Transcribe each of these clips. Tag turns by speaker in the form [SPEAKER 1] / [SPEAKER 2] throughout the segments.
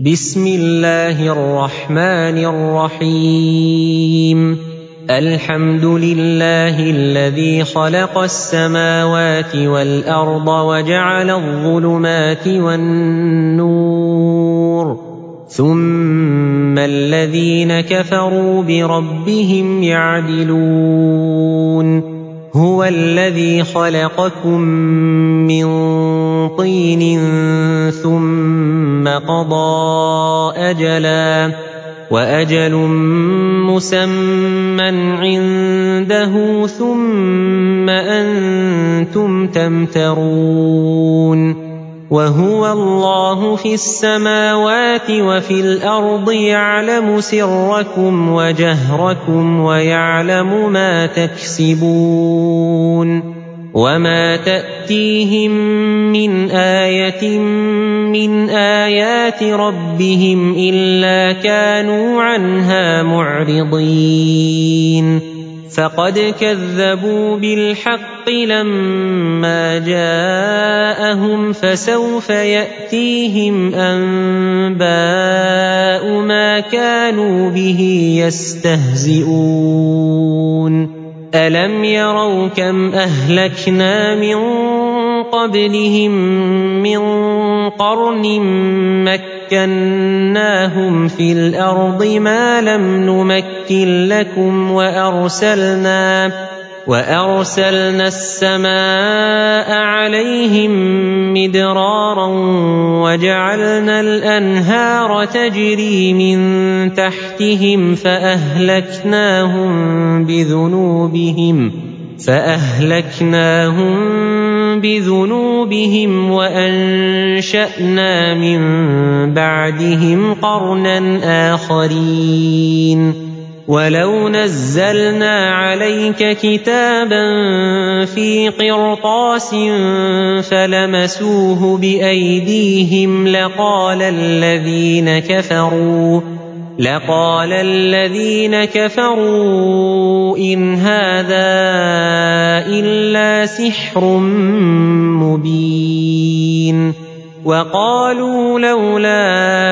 [SPEAKER 1] بسم الله الرحمن الرحيم الحمد لله الذي خلق السماوات والأرض وجعل الظلمات والنور ثم الذين كفروا بربهم يعدلون هو الذي خلقكم من طين ثم قضى أجلا وأجل مسمى عنده ثم أنتم تمترون وهو الله في السماوات وفي الأرض يعلم سركم وجهركم ويعلم ما تكسبون وما تأتيهم من آية من آيات ربهم إلا كانوا عنها معرضين فقد كذبوا بالحق لما جاءهم فسوف يأتيهم أنباء ما كانوا به يستهزئون ألم يروا كم أهلكنا من قبلهم من قرن مكناهم في الأرض ما لم نمكن لكم وأرسلنا السماء عليهم مدرارا وجعلنا الأنهار تجري من تحتهم فأهلكناهم بذنوبهم وأنشأنا من بعدهم قرنا آخرين ولو نزلنا عليك كتابا في قرطاس فلمسوه بأيديهم لقال الذين كفروا إن هذا إلا سحر مبين وقالوا لولا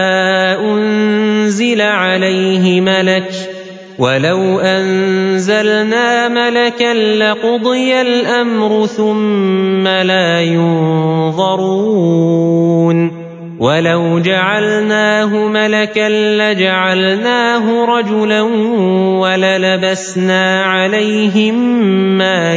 [SPEAKER 1] أنزل عليه ملك ولو أنزلنا ملكا لقضي الأمر ثم لا ينظرون ولو جعلناه ملكا لجعلناه رجلا وللبسنا عليهم ما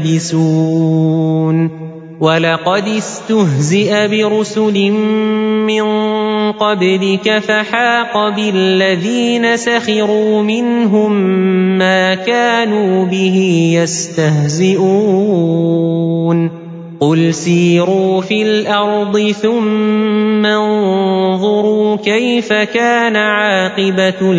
[SPEAKER 1] يلبسون ولقد استهزئ برسل من قبلك فحاق بالذين سخروا منهم ما كانوا به يستهزئون قل سيروا في الأرض ثم انظروا كيف كان عاقبة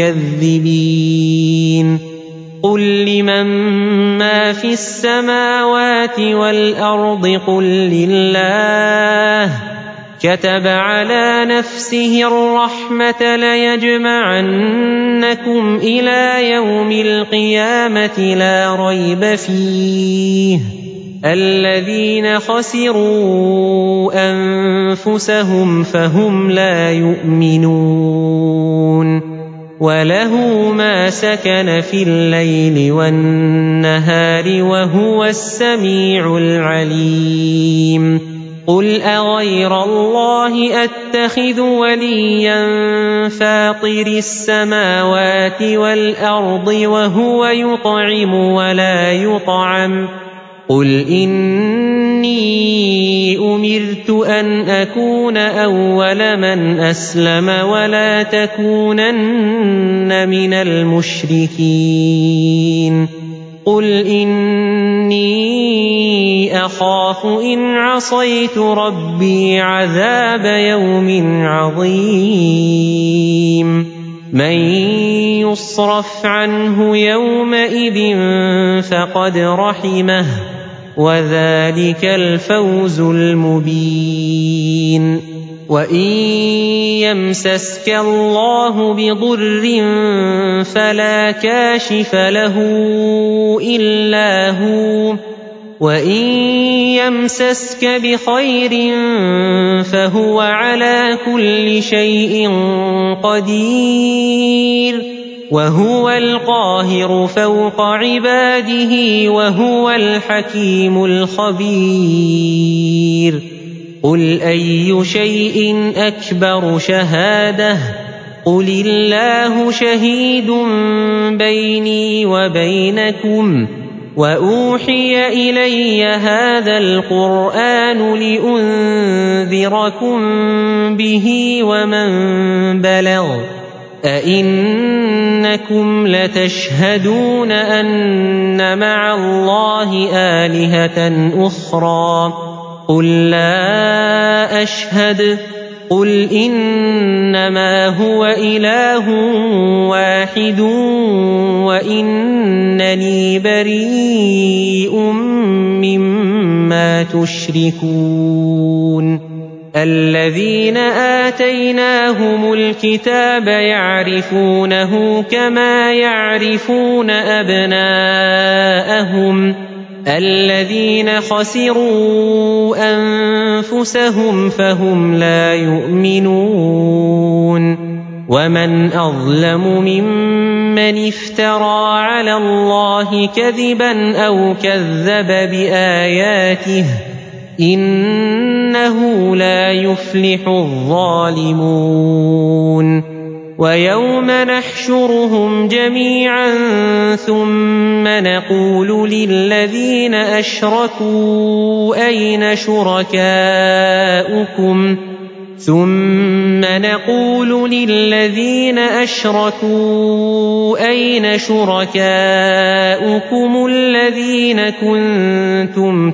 [SPEAKER 1] المكذبين قل لمن ما في السماوات والأرض قل لله كتب على نفسه الرحمة ليجمعنكم إلى يوم القيامة لا ريب فيه الذين خسروا أنفسهم فهم لا يؤمنون وله ما سكن في الليل والنهار وهو السميع العليم قل أغير الله أتخذ وليا فاطر السماوات والأرض وهو يطعم ولا يطعم قل إني أمرت أن أكون أول من أسلم ولا تكونن من المشركين قل إني أخاف إن عصيت ربي عذاب يوم عظيم من يصرف عنه يومئذ فقد رحمه وذلك الفوز المبين وإن يمسسك الله بضر فلا كاشف له إلا هو وإن يمسسك بخير فهو على كل شيء قدير وهو القاهر فوق عباده وهو الحكيم الخبير قل أي شيء أكبر شهادة قل الله شهيد بيني وبينكم وأوحي إلي هذا القرآن لأنذركم به ومن بلغ أئنكم لتشهدون أن مع الله آلهة أخرى قل لا أشهد قل إنما هو إله واحد وإنني بريء مما تشركون الذين آتيناهم الكتاب يعرفونه كما يعرفون أبناءهم الذين خسروا أنفسهم فهم لا يؤمنون ومن أظلم ممن افترى على الله كذبا أو كذب بآياته إنه لا يفلح الظالمون ويوم نحشرهم جميعا ثم نقول للذين أشركوا أين شركاؤكم الذين كنتم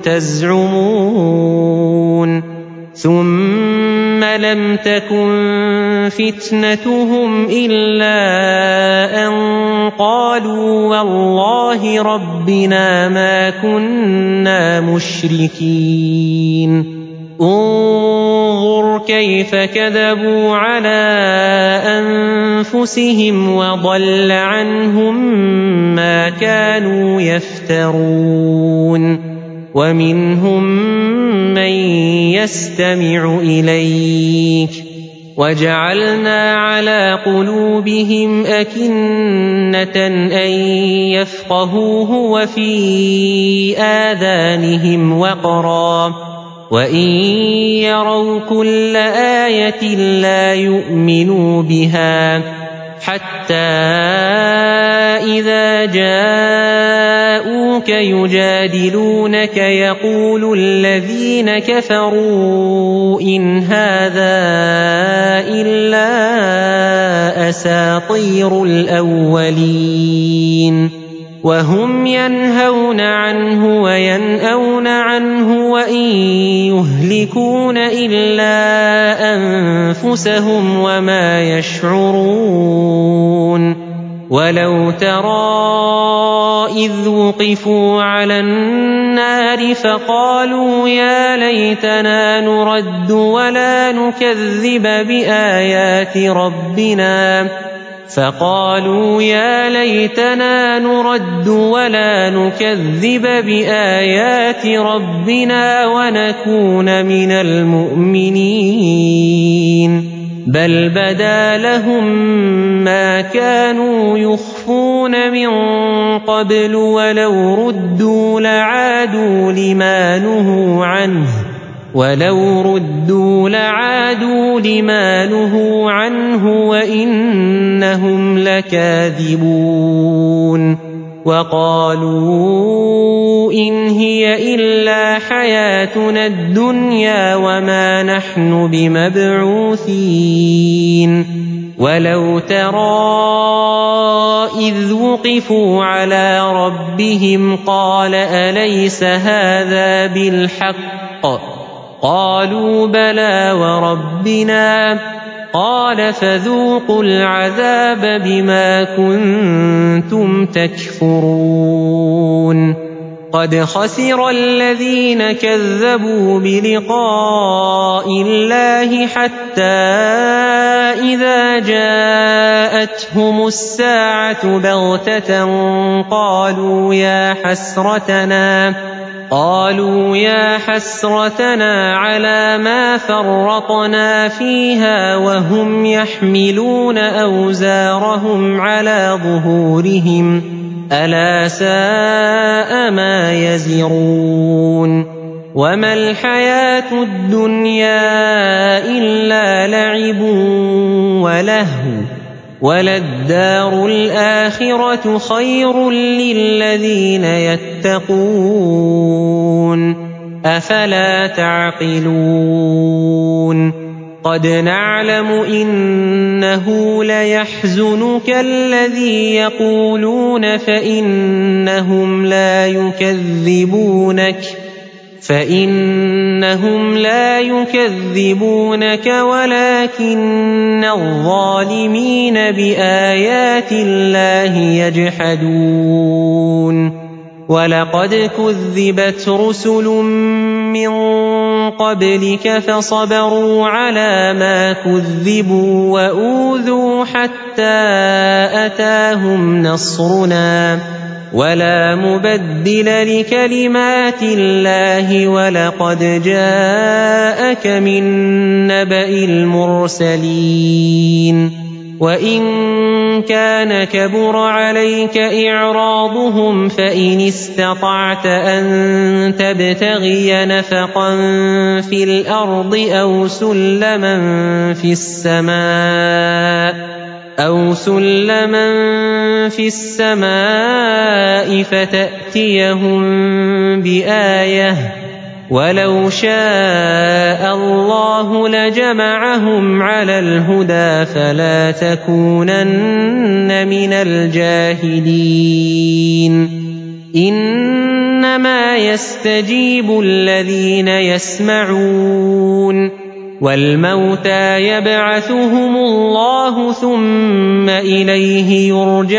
[SPEAKER 1] تزعمون ثم لم تكن فتنتهم إلا أن قالوا والله ربنا ما كنا مشركين انظر كيف كذبوا على أنفسهم وضل عنهم ما كانوا يفترون ومنهم من يستمع إليك وجعلنا على قلوبهم أكنة أن يفقهوه وفي آذانهم وقرا وإن يروا كل آية لا يؤمنوا بها حتى إذا جاءوك يجادلونك يقول الذين كفروا إن هذا إلا أساطير الأولين وهم ينهون عنه وينأون عنه وإن يهلكون إلا أنفسهم وما يشعرون ولو ترى إذ وقفوا على النار فقالوا يا ليتنا نرد ولا نكذب بآيات ربنا ونكون من المؤمنين بل بدا لهم ما كانوا يخفون من قبل ولو ردوا لما نهوا عنه وإنهم لكاذبون وقالوا إن هي إلا حياتنا الدنيا وما نحن بمبعوثين ولو ترى إذ وقفوا على ربهم قال أليس هذا بالحق قالوا بلى وربنا قال فذوقوا العذاب بما كنتم تكفرون قد خسر الذين كذبوا بلقاء الله حتى إذا جاءتهم الساعة بغتة قالوا يا حسرتنا على ما فرطنا فيها وهم يحملون أوزارهم على ظهورهم ألا ساء ما يزرون وما الحياة الدنيا إلا لعب ولهو وللدار الآخرة خير للذين يتقون أفلا تعقلون قد نعلم إنه ليحزنك الذي يقولون فإنهم لا يكذبونك ولكن الظالمين بآيات الله يجحدون ولقد كذبت رسل من قبلك فصبروا على ما كذبوا وأوذوا حتى أتاهم نصرنا ولا مبدل لكلمات الله ولقد جاءك من نبأ المرسلين وإن كان كبر عليك إعراضهم فإن استطعت أن تبتغي نفقا في الأرض أو سلما في السماء فتأتيهم بآية ولو شاء الله لجمعهم على الهدى فلا تكونن من الجاهلين إنما يستجيب الذين يسمعون والموتى يبعثهم الله ثم إليه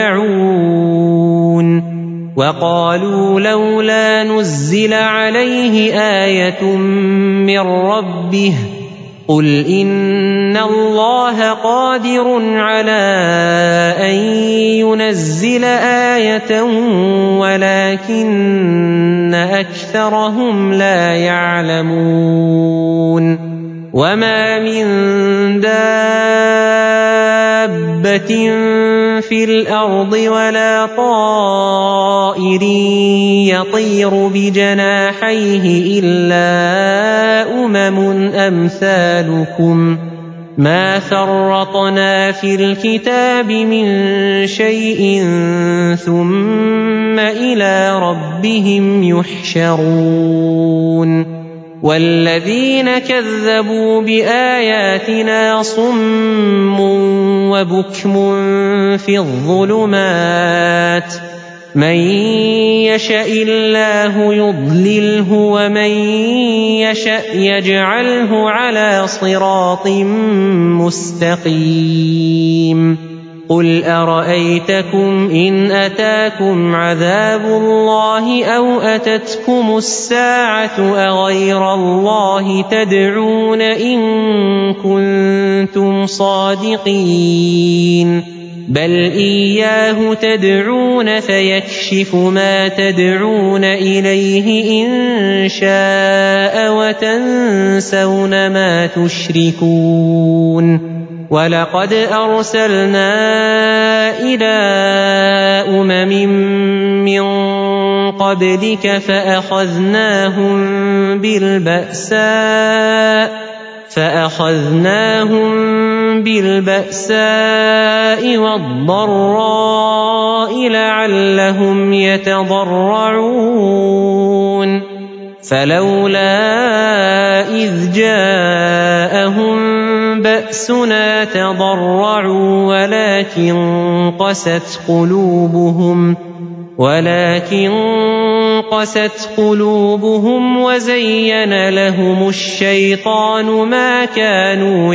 [SPEAKER 1] يرجعون وقالوا لولا نزل عليه آية من ربه قل إن الله قادر على أن ينزل آية ولكن أكثرهم لا يعلمون وما من دابة في الأرض ولا طائر يطير بجناحيه إلا أمثالكم ما فرطنا في الكتاب من شيء ثم إلى ربهم يحشرون والذين كذبوا بآياتنا صم وبكم في الظلمات من يشاء الله يضلله ومن يشاء يجعله على صراط مستقيم قل أرأيتكم إن أتاكم عذاب الله أو أتتكم الساعة أغير الله تدعون إن كنتم صادقين بل إياه تدعون فيكشف ما تدعون إليه إن شاء وتنسون ما تشركون ولقد أرسلنا إلى من قبلك فأخذناهم بالبأساء والضراء لعلهم يتضرعون فلولا إذ جاءهم بأسنا تضرعوا ولكن قست قلوبهم وزين لهم الشيطان ما كانوا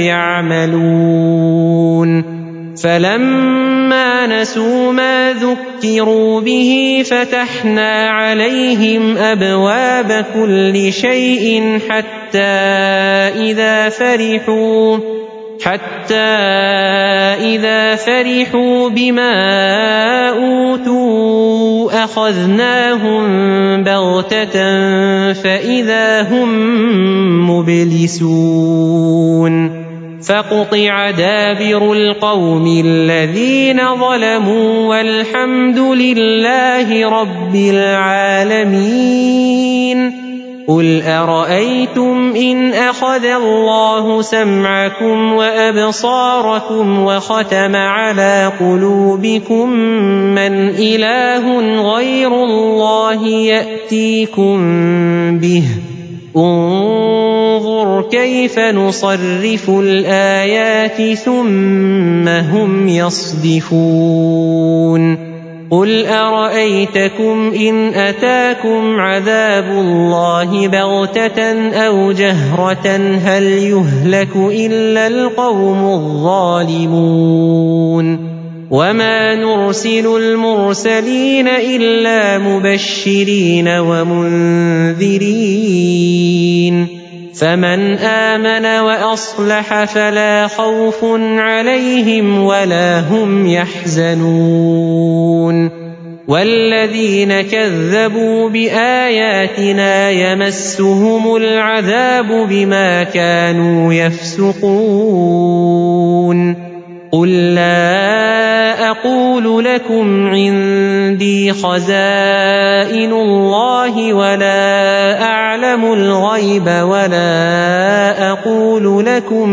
[SPEAKER 1] يعملون فلما نسوا ما ذكروا به فتحنا عليهم أبواب كل شيء حتى إذا فرحوا بما أوتوا أخذناهم بغتة فإذا هم مبلسون فقطع دابر القوم الذين ظلموا والحمد لله رب العالمين. قل أرأيتم إن أخذ الله سمعكم وأبصاركم وختم على قلوبكم من إله غير الله يأتيكم به انظر كيف نصرف الآيات ثم هم يصدفون. قل أرأيتكم إن أتاكم عذاب الله بغتة أو جهرة هل يهلك إلا القوم الظالمون. وما نرسل المرسلين إلا مبشرين ومنذرين فمن آمن وأصلح فلا خوف عليهم ولا هم يحزنون. والذين كذبوا بآياتنا يمسهم العذاب بما كانوا يفسقون. قل لا أقول لكم عندي خزائن الله ولا أعلم الغيب ولا أقول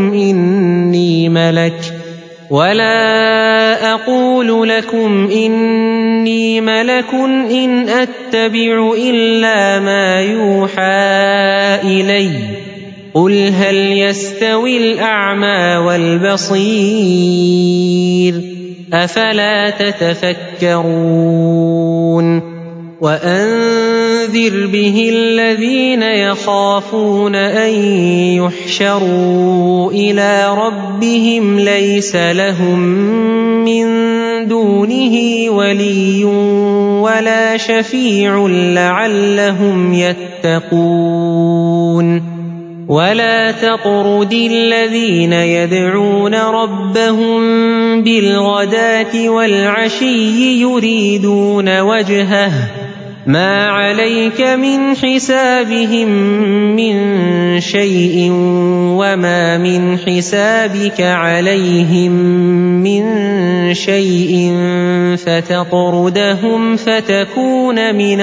[SPEAKER 1] لكم إني ملك إن أتبع إلا ما يوحى إلي. قل هل يستوي الأعمى والبصير أفلا تتفكرون. وأنذر به الذين يخافون أن يحشروا إلى ربهم ليس لهم من دونه ولي ولا شفيع لعلهم يتقون. ولا تطرد الذين يدعون ربهم بالغداة والعشي يريدون وجهه ما عليك من حسابهم من شيء وما من حسابك عليهم من شيء فتطردهم فتكون من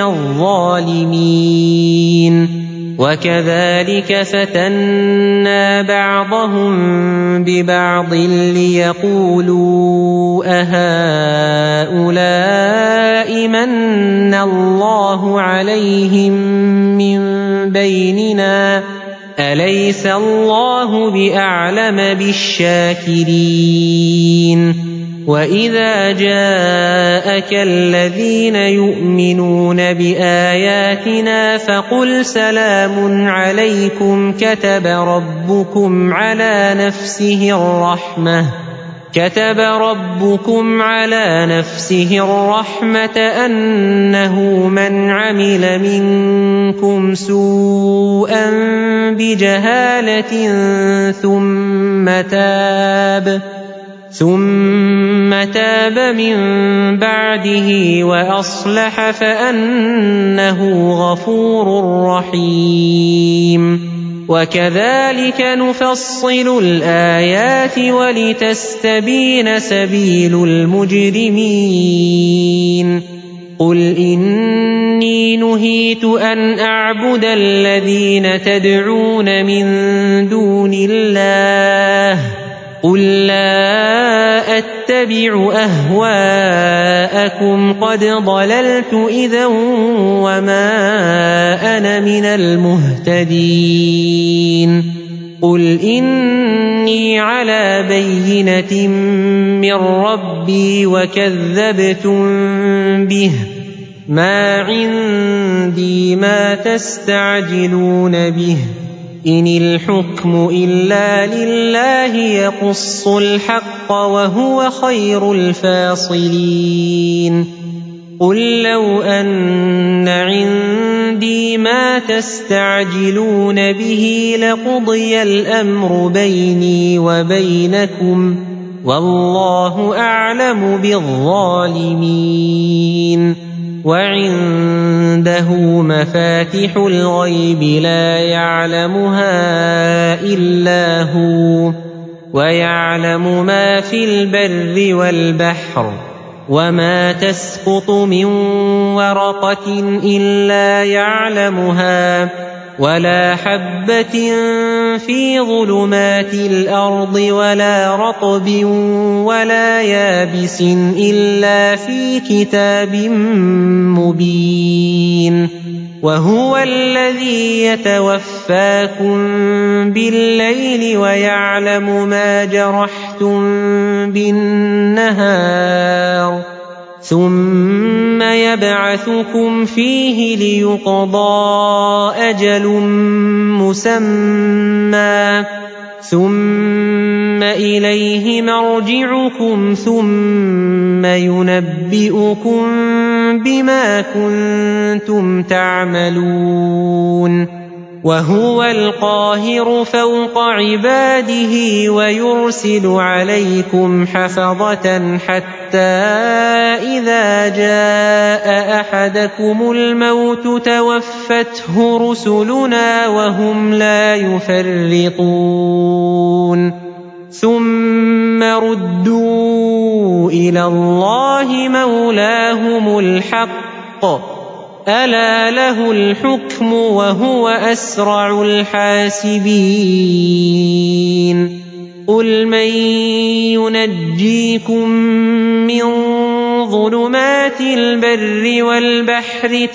[SPEAKER 1] الظالمين. وكذلك فتنا بعضهم ببعض ليقولوا أهؤلاء من الله عليهم من بيننا أليس الله بأعلم بالشاكرين. وإذا جاءك الذين يؤمنون بآياتنا فقل سلام عليكم كتب ربكم على نفسه الرحمة أنه من عمل منكم سوءا بجهالة ثم تاب من بعده وأصلح فأنه غفور رحيم. وكذلك نفصل الآيات ولتستبين سبيل المجرمين. قل إني نهيت أن أعبد الذين تدعون من دون الله قل لا أتبع أهواءكم قد ضللت إذا وما أنا من المهتدين. قل إني على بينة من ربي وكذبتم به ما عندي ما تستعجلون به إن الحكم إلا لله يقص الحق وهو خير الفاصلين. قل لو أن عندي ما تستعجلون به لقضي الأمر بيني وبينكم وَاللَّهُ أَعْلَمُ بِالظَّالِمِينَ وَعِندَهُ مَفَاتِحُ الْغَيْبِ لَا يَعْلَمُهَا إِلَّا هُوَ وَيَعْلَمُ مَا فِي الْبَرِّ وَالْبَحْرِ وَمَا تَسْقُطُ مِنْ وَرَقَةٍ إِلَّا يَعْلَمُهَا وَلَا حَبَّةٍ فِي ظُلُمَاتِ الْأَرْضِ وَلَا رَطْبٍ وَلَا يَابِسٍ إِلَّا فِي كِتَابٍ مُبِينٍ وَهُوَ الَّذِي يَتَوَفَّاكُم بِاللَّيْلِ وَيَعْلَمُ مَا جَرَحْتُم بِالنَّهَارِ ثُمَّ يَبْعَثُكُمْ فِيهِ لِيُقْضَىٰ أَجَلٌ مُّسَمًّى ثُمَّ إِلَيْهِ مَرْجِعُكُمْ ثُمَّ يُنَبِّئُكُم بِمَا كُنتُمْ تَعْمَلُونَ وَهُوَ الْقَاهِرُ فَوْقَ عِبَادِهِ وَيُرْسِلُ عَلَيْكُمْ حَفَظَةً حَتَّىٰ إِذَا جَاءَ أَحَدَكُمُ الْمَوْتُ تَوَفَّتْهُ رُسُلُنَا وَهُمْ لَا يُفَرِّطُونَ ثُمَّ رُدُّوا إِلَى اللَّهِ مَوْلَاهُمُ الْحَقِّ أَلَا لَهُ الْحُكْمُ وَهُوَ أَسْرَعُ الْحَاسِبِينَ قُلْ مَن يُنَجِّيكُم مِّن ظُلُمَاتِ الْبَرِّ وَالْبَحْرِ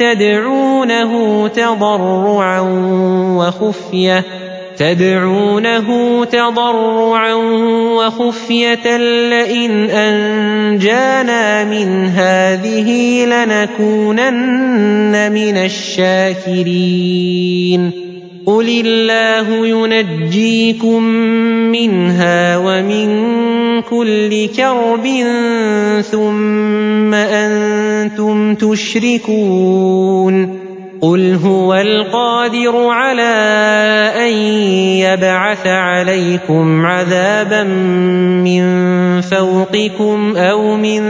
[SPEAKER 1] تَدْعُونَهُ وَخُفْيَةً لَّئِنْ أَنجَانَا مِنْ هَٰذِهِ لَنَكُونَنَّ مِنَ الشَّاكِرِينَ قُلِ اللَّهُ يُنَجِّيكُم مِّنْهَا وَمِن كُلِّ كَرْبٍ ثُمَّ أَنتُمْ تُشْرِكُونَ قُلْ هُوَ الْقَادِرُ عَلَىٰ أَن يَبْعَثَ عَلَيْكُمْ عَذَابًا مِّن فَوْقِكُمْ أَوْ مِن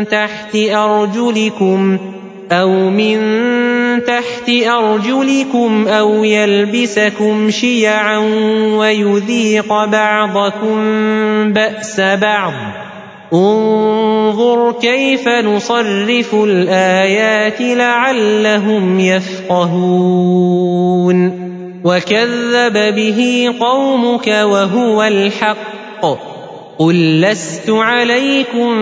[SPEAKER 1] تَحْتِ أَرْجُلِكُمْ أَوْ يَلْبِسَكُمْ شِيَعًا وَيُذِيقَ بَعْضَكُم بَأْسَ بَعْضٍ انظُرْ كَيْفَ نُصَرِّفُ الْآيَاتِ لَعَلَّهُمْ يَفْقَهُونَ وَكَذَّبَ بِهِ قَوْمُكَ وَهُوَ الْحَقُّ قُل لَّسْتُ عَلَيْكُم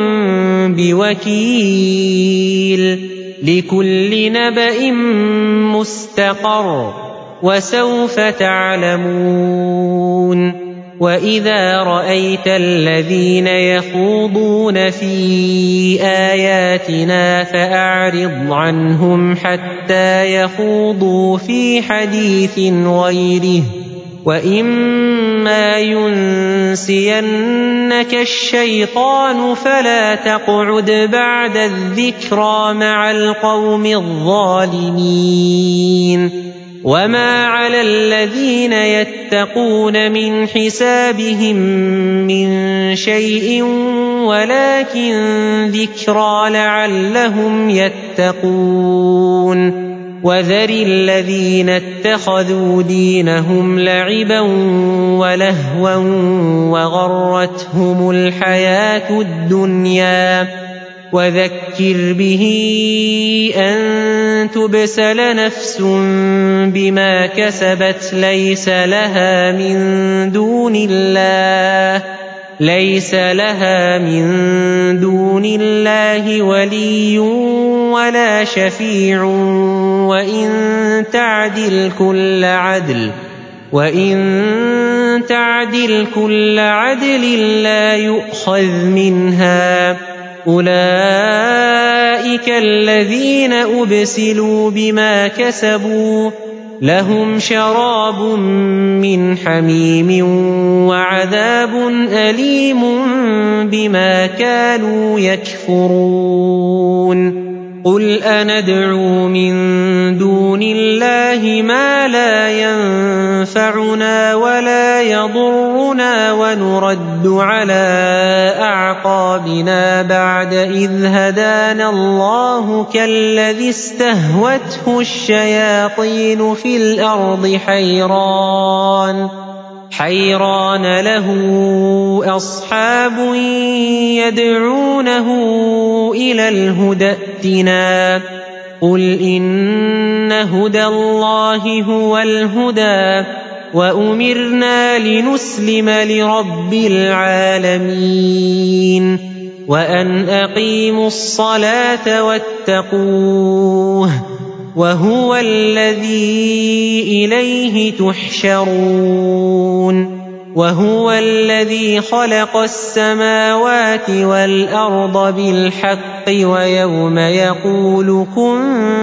[SPEAKER 1] بِوَكِيلٍ لِّكُلِّ نَبَإٍ مُّسْتَقَرٌّ وَسَوْفَ تَعْلَمُونَ وَإِذَا رَأَيْتَ الَّذِينَ يَخُوضُونَ فِي آيَاتِنَا فَأَعْرِضْ عَنْهُمْ حَتَّىٰ يَخُوضُوا فِي حَدِيثٍ غَيْرِهِ وَإِمَّا يُنسِيَنَّكَ الشَّيْطَانُ فَلَا تَقْعُدْ بَعْدَ الذِّكْرَىٰ مَعَ الْقَوْمِ الظَّالِمِينَ وَمَا عَلَى الَّذِينَ يَتَّقُونَ مِنْ حِسَابِهِم مِّن شَيْءٍ وَلَٰكِن ذِكْرَىٰ لَعَلَّهُمْ يَتَّقُونَ وَذَرِ الَّذِينَ اتَّخَذُوا دِينَهُمْ لَعِبًا وَلَهْوًا وَغَرَّتْهُمُ الْحَيَاةُ الدُّنْيَا وَذَكِّرْ بِهِ أَن تُبْسَلَ نَفْسٌ بِمَا كَسَبَتْ لَيْسَ لَهَا مِن دُونِ اللَّهِ وَلِيٌّ وَلَا شَفِيعٌ وَإِن تَعْدِلْ كُلَّ عَدْلٍ لَّا يُؤْخَذْ مِنْهَا أُولَٰئِكَ الَّذِينَ أُبْسِلُوا بِمَا كَسَبُوا لَهُمْ شَرَابٌ مِّنْ حَمِيمٍ وَعَذَابٌ أَلِيمٌ بِمَا كَانُوا يَكْفُرُونَ قُلْ أَنَدْعُو مِن دُونِ اللَّهِ مَا لَا يَنفَعُنَا وَلَا يَضُرُّنَا وَنُرَدُّ عَلَىٰ أَعْقَابِنَا بَعْدَ إِذْ هَدَانَا اللَّهُ كَالَّذِي اسْتَهْوَتْهُ الشَّيَاطِينُ فِي الْأَرْضِ حَيْرَانَ لَهُ أَصْحَابٌ يَدْعُونَهُ إِلَى الْهُدَى ائْتِنَا قُلْ إِنَّ هُدَى اللَّهِ هُوَ الْهُدَىٰ وَأُمِرْنَا لِنُسْلِمَ لِرَبِّ الْعَالَمِينَ وَأَنْ أَقِيمُوا الصَّلَاةَ وَاتَّقُوهُ وَهُوَ الَّذِي إِلَيْهِ تُحْشَرُونَ وَهُوَ الَّذِي خَلَقَ السَّمَاوَاتِ وَالْأَرْضَ بِالْحَقِّ وَيَوْمَ يَقُولُ كُن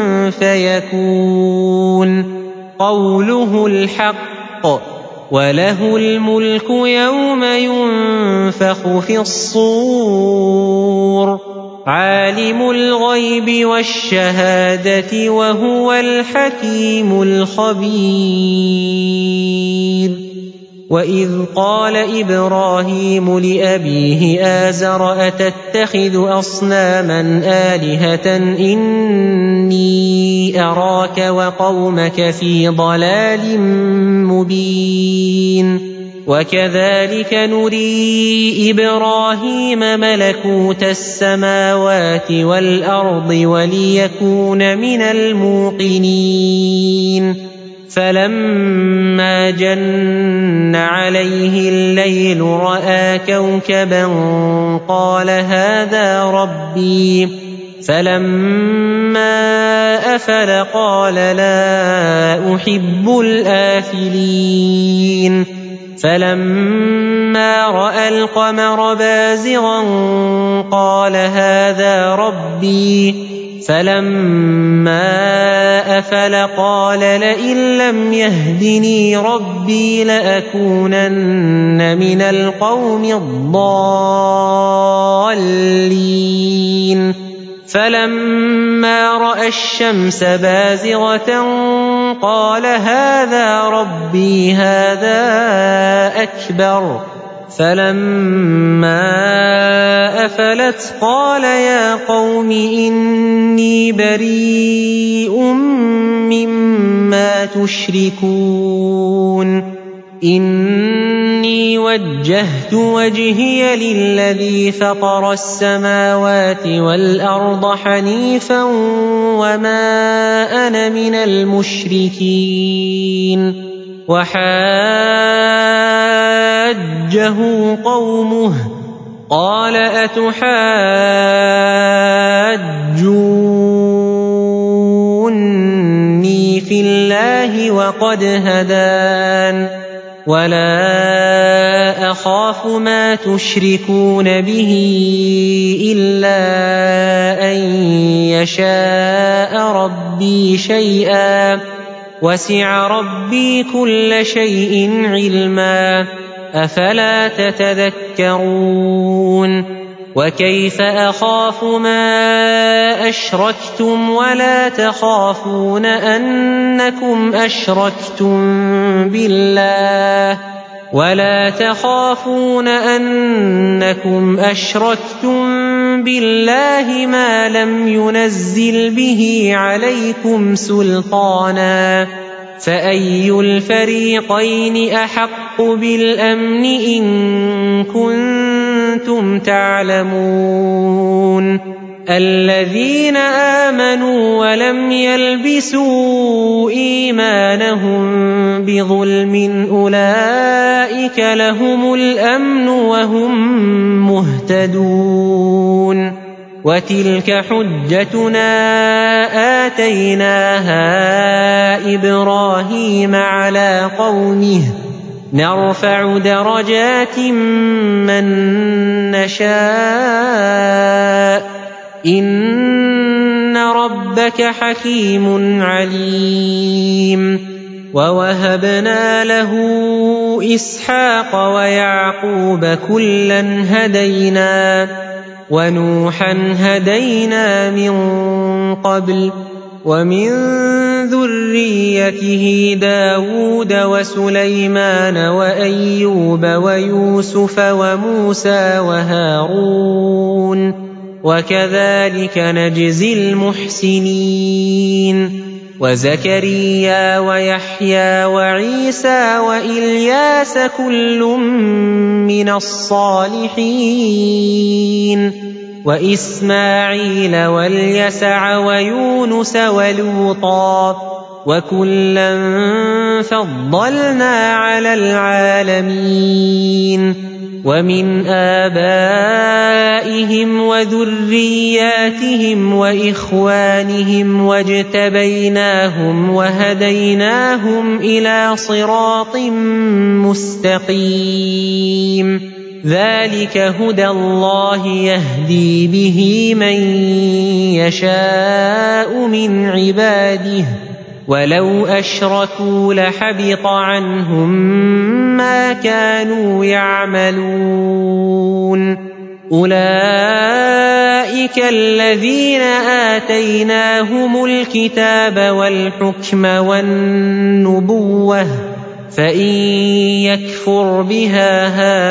[SPEAKER 1] فَيَكُونُ قَوْلُهُ الْحَقُّ وَلَهُ الْمُلْكُ يَوْمَ يُنفَخُ فِي الصُّورِ عَالِمُ الْغَيْبِ وَالشَّهَادَةِ وَهُوَ الْحَكِيمُ الْخَبِيرُ وَإِذْ قَالَ إِبْرَاهِيمُ لِأَبِيهِ آزَرَ أَتَتَّخِذُ أَصْنَامًا آلِهَةً إِنِّي أَرَاكَ وَقَوْمَكَ فِي ضَلَالٍ مُّبِينٍ وَكَذَلِكَ نُرِي إِبْرَاهِيمَ مَلَكُوتَ السَّمَاوَاتِ وَالْأَرْضِ وَلِيَكُونَ مِنَ الْمُوقِنِينَ فَلَمَّا جَنَّ عَلَيْهِ اللَّيْلُ رَأَىٰ كَوْكَبًا قَالَ هَٰذَا رَبِّي فَلَمَّا أَفَلَ قَالَ لَا أُحِبُّ الْآفِلِينَ فَلَمَّا رَأَى الْقَمَرَ بَازِغًا قَالَ هَٰذَا رَبِّي فَلَمَّا أَفَلَ قَالَ لَئِن لَّمْ يَهْدِنِي رَبِّي لَأَكُونَنَّ مِنَ الْقَوْمِ الضَّالِّينَ فَلَمَّا رَأَى الشَّمْسَ بَازِغَةً قَالَ هَٰذَا رَبِّي هَٰذَا أَكْبَرُ فَلَمَّا أَفَلَتْ قَالَ يَا قَوْمِ إِنِّي بَرِيءٌ مِّمَّا تُشْرِكُونَ إِنِّي وَجَّهْتُ وَجْهِيَ لِلَّذِي فَطَرَ السَّمَاوَاتِ وَالْأَرْضَ حَنِيفًا وَمَا أَنَا مِنَ الْمُشْرِكِينَ وَحَاجَّهُ قَوْمُهُ قَالَ أَتُحَاجُّونِّي فِي اللَّهِ وَقَدْ هَدَانِ وَلَا أَخَافُ مَا تُشْرِكُونَ بِهِ إِلَّا أَن يَشَاءَ رَبِّي شَيْئًا وَسِعَ رَبِّي كُلَّ شَيْءٍ عِلْمًا أَفَلَا تَتَذَكَّرُونَ وَكَيْفَ أَخَافُ مَا أَشْرَكْتُمْ وَلَا تَخَافُونَ أَنَّكُمْ أَشْرَكْتُم بِاللَّهِ مَا لَمْ يُنَزِّلْ بِهِ عَلَيْكُمْ سُلْطَانًا فَأَيُّ الْفَرِيقَيْنِ أَحَقُّ بِالْأَمْنِ إِن كُنتُمْ تَعْلَمُونَ الَّذِينَ آمَنُوا وَلَمْ يَلْبِسُوا إِيمَانَهُم بِظُلْمٍ أُولَٰئِكَ لَهُمُ الْأَمْنُ وَهُم مُّهْتَدُونَ وَتِلْكَ حُجَّتُنَا آتَيْنَاهَا إِبْرَاهِيمَ عَلَىٰ قَوْمِهِ نَرْفَعُ دَرَجَاتٍ مَّن نَّشَاءُ ۗ إِنَّ رَبَّكَ حَكِيمٌ عَلِيمٌ وَوَهَبْنَا لَهُ إِسْحَاقَ وَيَعْقُوبَ كُلًّا هَدَيْنَا ونوحا هدينا من قبل ومن ذريته داود وسليمان وأيوب ويوسف وموسى وهارون وكذلك نجزي المحسنين وزكريا ويحيى وعيسى وإلياس كل من الصالحين وإسماعيل واليسع ويونس ولوطا وكلا فضلنا على العالمين ومن آبائهم وذرياتهم وإخوانهم واجتبيناهم وهديناهم إلى صراط مستقيم ذلك هدى الله يهدي به من يشاء من عباده ولو أشركوا لحبط عنهم ما كانوا يعملون أولئك الذين آتيناهم الكتاب والحكم والنبوة فإن يكفر بها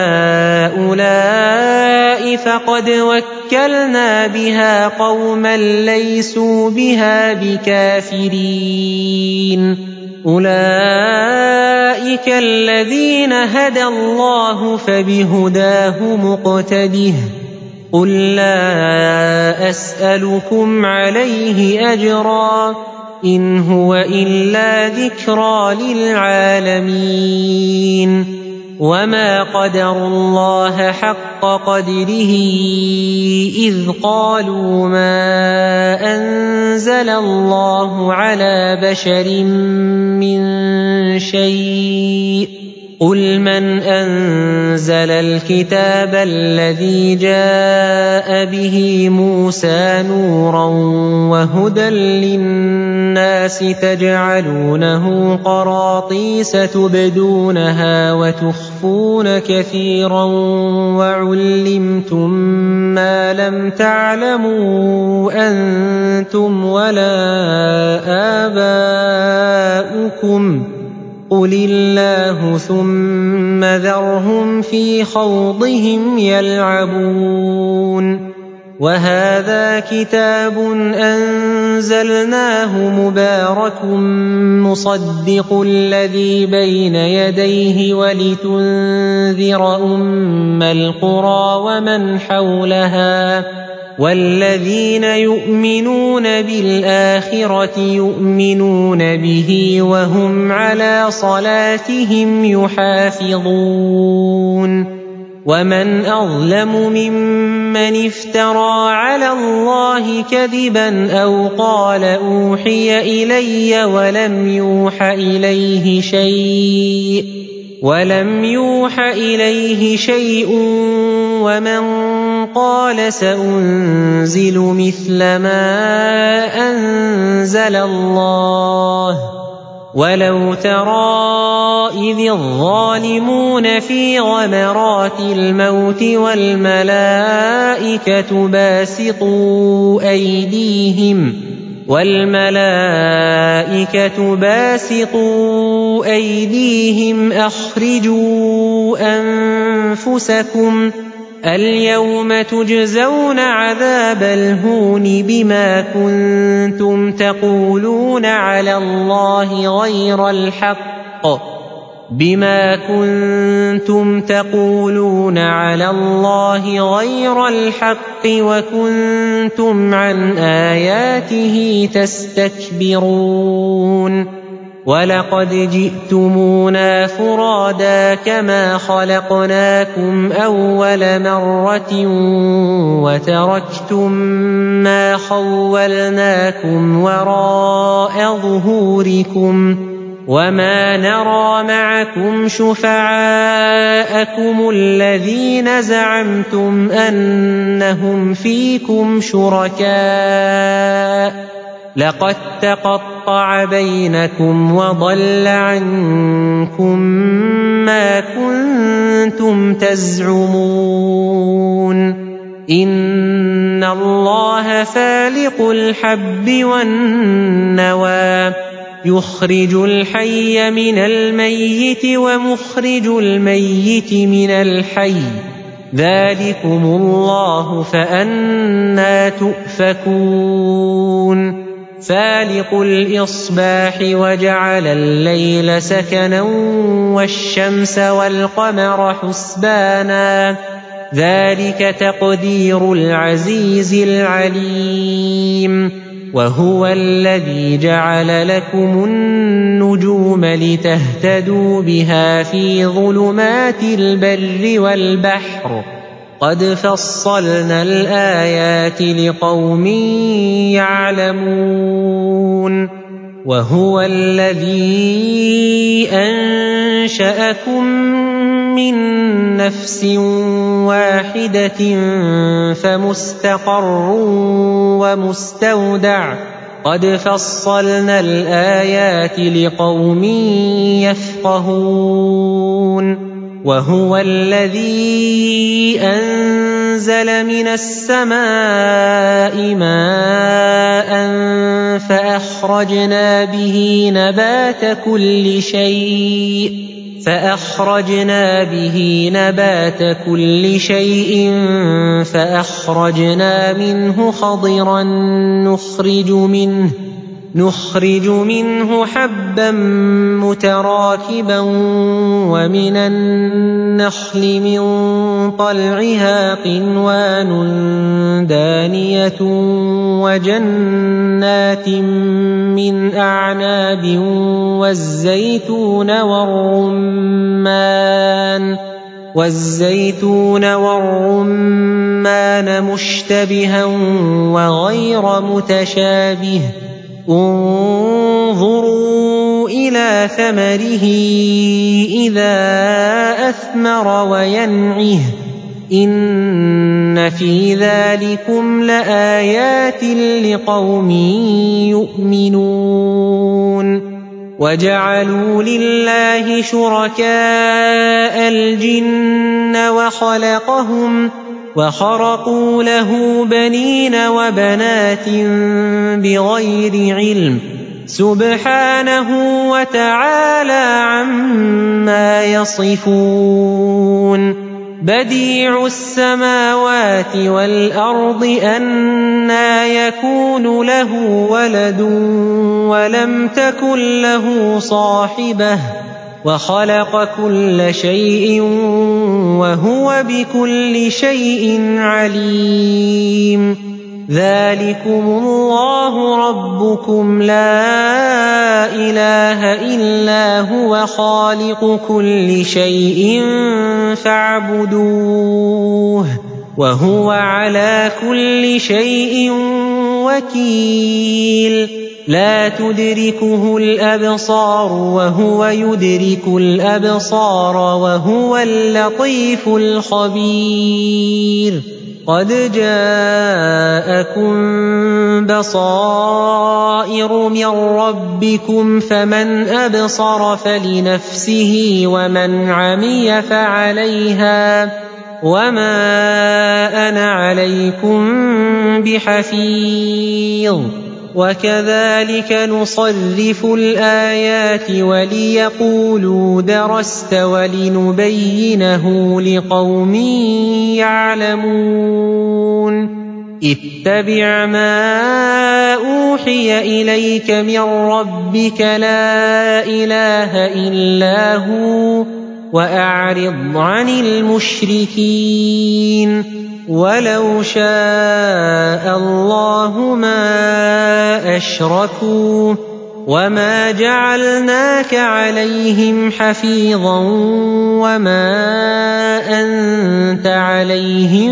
[SPEAKER 1] هؤلاء فقد وكلنا بها قوما ليسوا بها بكافرين أولئك الذين هدى الله فبهداه مقتده قل لا أسألكم عليه أجرا إن هو إلا ذكرى للعالمين وما قدروا الله حق قدره إذ قالوا ما أنزل الله على بشر من شيء قل من أنزل الكتاب الذي جاء به موسى نورا وهدى للناس تجعلونه قراطيس تبدونها وتخفون كثيرا وعلمتم ما لم تعلموا أنتم ولا آباؤكم قل الله ثم ذرهم في خوضهم يلعبون وهذا كتاب أنزلناه مبارك مصدق الذي بين يديه ولتنذر أم القرى ومن حولها والذين يؤمنون بالآخرة يؤمنون به وهم على صلاتهم يحافظون ومن أظلم ممن افترى على الله كذبا أو قال أوحي إلي ولم يوح إليه شيء ومن قال سأنزل مثل ما أنزل الله ولو ترى إذ الظالمون في غمرات الموت والملائكة باسطوا أيديهم أخرجوا أنفسكم اليوم تجزون عذاب الهون بما كنتم تقولون على الله غير الحق وكنتم عن آياته تستكبرون ولقد جئتمونا فرادا كما خلقناكم أول مرة وتركتم ما خولناكم وراء ظهوركم وما نرى معكم شفعاءكم الذين زعمتم أنهم فيكم شركاء لقد تقطع بينكم وضل عنكم ما كنتم تزعمون إِنَّ اللَّهَ فَالِقُ الْحَبِّ وَالنَّوَىٰ يُخْرِجُ الْحَيَّ مِنَ الْمَيِّتِ وَمُخْرِجُ الْمَيِّتِ مِنَ الْحَيِّ ۚ ذَٰلِكُمُ اللَّهُ فَأَنَّىٰ تُؤْفَكُونَ فَالِقُ الْإِصْبَاحِ وَجَعَلَ اللَّيْلَ سَكَنًا وَالشَّمْسَ وَالْقَمَرَ حُسْبَانًا ۚ ذَٰلِكَ تَقْدِيرُ الْعَزِيزِ الْعَلِيمِ وَهُوَ الَّذِي جَعَلَ لَكُمُ النُّجُومَ لِتَهْتَدُوا بِهَا فِي ظُلُمَاتِ الْبَرِّ وَالْبَحْرِ ۗ قَدْ فَصَّلْنَا الْآيَاتِ لِقَوْمٍ يَعْلَمُونَ وَهُوَ الَّذِي أَنشَأَكُم مِّن نَّفْسٍ وَاحِدَةٍ فَمُسْتَقَرٌّ وَمُسْتَوْدَعٌ ۗ قَدْ فَصَّلْنَا الْآيَاتِ لِقَوْمٍ يَفْقَهُونَ وَهُوَ الَّذِي أَنزَلَ مِنَ السَّمَاءِ مَاءً فَأَخْرَجْنَا بِهِ نَبَاتَ كُلِّ شَيْءٍ فَأَخْرَجْنَا مِنْهُ خَضِرًا نُخْرِجُ مِنْهُ حَبًّا مُّتَرَاكِبًا وَمِنَ النَّخْلِ مِن طَلْعِهَا قِنْوَانٌ دَانِيَةٌ وَجَنَّاتٍ مِّنْ أَعْنَابٍ وَالزَّيْتُونَ وَالرُّمَّانَ مُشْتَبِهًا وَغَيْرَ مُتَشَابِهٍ ۗ انظُرُوا إِلَىٰ ثَمَرِهِ إِذَا أَثْمَرَ وَيَنْعِهِ ۚ إِنَّ فِي ذَٰلِكُمْ لَآيَاتٍ لِّقَوْمٍ يُؤْمِنُونَ وَجَعَلُوا لِلَّهِ شُرَكَاءَ الْجِنَّ وَخَلَقَهُمْ وَخَرَقُوا لَهُ بَنِينَ وَبَنَاتٍ بِغَيْرِ عِلْمٍ ۚ سُبْحَانَهُ وَتَعَالَىٰ عَمَّا يَصِفُونَ بَدِيعُ السَّمَاوَاتِ وَالْأَرْضِ أَنَّىٰ يَكُونُ لَهُ وَلَدٌ وَلَمْ تَكُن لَّهُ صَاحِبَةٌ وَخَلَقَ كُلَّ شَيْءٍ وَهُوَ بِكُلِّ شَيْءٍ عَلِيمٌ ذَٰلِكُمُ اللَّهُ رَبُّكُمْ لَا إِلَٰهَ إِلَّا هُوَ خَالِقُ كُلِّ شَيْءٍ فَاعْبُدُوهُ وَهُوَ عَلَىٰ كُلِّ شَيْءٍ وَكِيلٌ لَا تُدْرِكُهُ الْأَبْصَارُ وَهُوَ يُدْرِكُ الْأَبْصَارَ وَهُوَ اللَّطِيفُ الْخَبِيرُ قَدْ جَاءَكُم بَصَائِرُ مِن رَّبِّكُمْ فَمَنْ أَبْصَرَ فَلِنَفْسِهِ وَمَنْ عَمِيَ فَعَلَيْهَا ۚ وَمَا أَنَا عَلَيْكُم بِحَفِيظٍ وَكَذَٰلِكَ نُصَرِّفُ الْآيَاتِ وَلِيَقُولُوا دَرَسْتَ وَلِنُبَيِّنَهُ لِقَوْمٍ يَعْلَمُونَ اتَّبِعْ مَا أُوحِيَ إِلَيْكَ مِن رَّبِّكَ لَا إِلَٰهَ إِلَّا هُوَ وَأَعْرِضْ عَنِ الْمُشْرِكِينَ وَلَوْ شَاءَ اللَّهُ مَا أَشْرَكُوا وَمَا جَعَلْنَاكَ عَلَيْهِمْ حَفِيظًا وَمَا أَنتَ عَلَيْهِم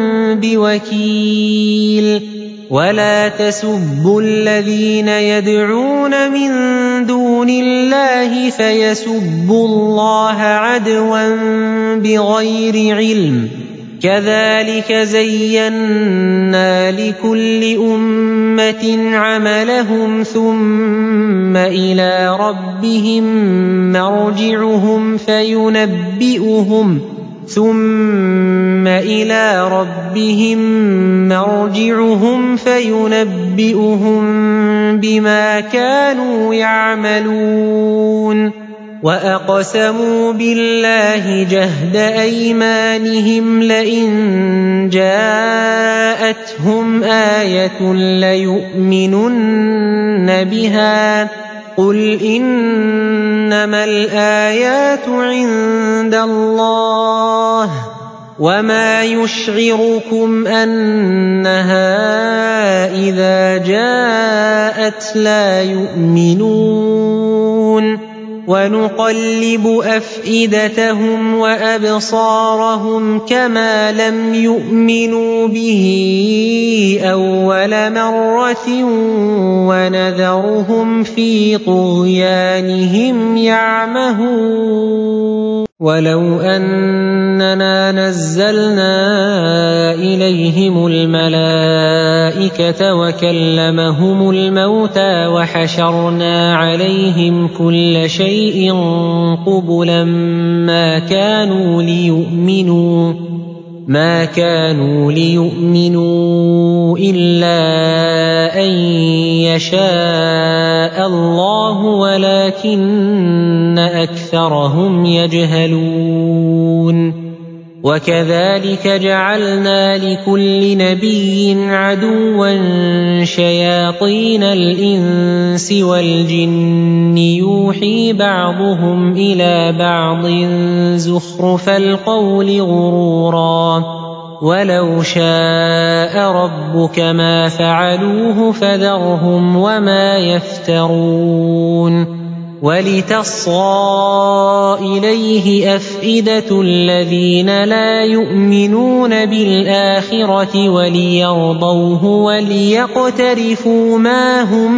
[SPEAKER 1] بِوَكِيلٍ وَلَا تَسُبُّوا الَّذِينَ يَدْعُونَ مِن دُونِ اللَّهِ فَيَسُبُّوا اللَّهَ عَدْوًا بِغَيْرِ عِلْمٍ ۗ كَذَٰلِكَ زَيَّنَّا لِكُلِّ أُمَّةٍ عَمَلَهُمْ ثُمَّ إِلَىٰ رَبِّهِم مَّرْجِعُهُمْ ثم إلى ربهم مرجعهم فينبئهم بما كانوا يعملون وأقسموا بالله جهد أيمانهم لئن جاءتهم آية ليؤمنن بها قل إنما الآيات عند الله وما يشعركم أنها إذا جاءت لا يؤمنون ونقلب أفئدتهم وأبصارهم كما لم يؤمنوا به أول مرة ونذرهم في طغيانهم يعمهون ولو أننا نزلنا إليهم الملائكة وكلمهم الموتى وحشرنا عليهم كل شيء قبلا ما كانوا ليؤمنوا إلا أن يشاء الله ولكن أكثرهم يجهلون وكذلك جعلنا لكل نبي عدوا شياطين الإنس والجن يوحي بعضهم إلى بعض زخرف القول غرورا ولو شاء ربك ما فعلوه فذرهم وما يفترون ولتصغى إليه أفئدة الذين لا يؤمنون بالآخرة وليرضوه وليقترفوا ما هم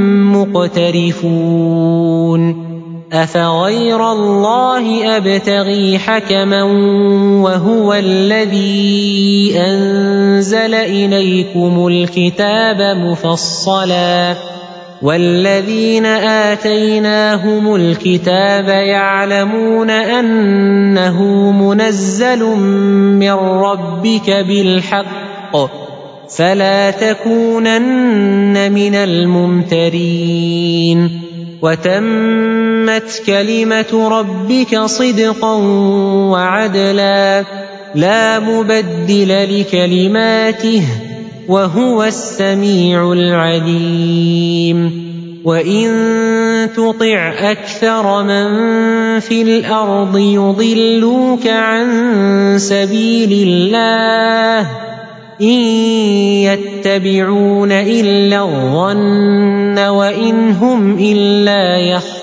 [SPEAKER 1] مقترفون أفغير الله أبتغي حكما وهو الذي أنزل إليكم الكتاب مفصلا والذين آتيناهم الكتاب يعلمون أنه منزل من ربك بالحق فلا تكونن من الممترين وتمت كلمة ربك صدقا وعدلا لا مبدل لكلماته وهو السميع العليم وإن تطع أكثر من في الأرض يضلوك عن سبيل الله إن يتبعون إلا الظن وإن هم إلا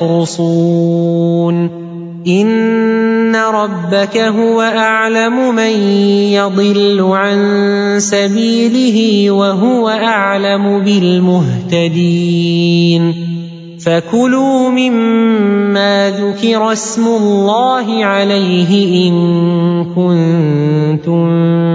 [SPEAKER 1] يخرصون إن ربك هو أعلم من يضل عن سبيله وهو أعلم بالمهتدين فكلوا مما ذكر اسم الله عليه إن كنتم